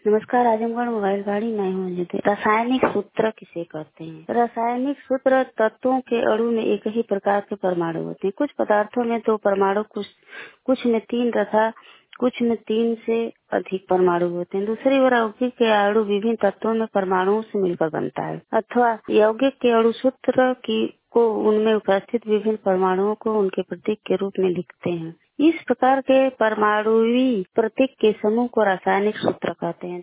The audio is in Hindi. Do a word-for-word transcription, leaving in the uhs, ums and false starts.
नमस्कार। आजमगढ़ मोबाइल गाड़ी मैं हूँ अजय। रासायनिक सूत्र किसे कहते हैं? रासायनिक सूत्र तत्वों के अणु में एक ही प्रकार के परमाणु होते हैं। कुछ पदार्थों में दो परमाणु, कुछ कुछ में तीन तथा कुछ में तीन से अधिक परमाणु होते हैं। दूसरी ओर यौगिक के अणु विभिन्न तत्वों में परमाणुओं से मिलकर बनता है अथवा यौगिक के अणु सूत्र की को उनमें उपस्थित विभिन्न परमाणुओं को उनके प्रतीक के रूप में लिखते हैं। इस प्रकार के परमाणुवी प्रतीक के समूह को रासायनिक सूत्र कहते हैं।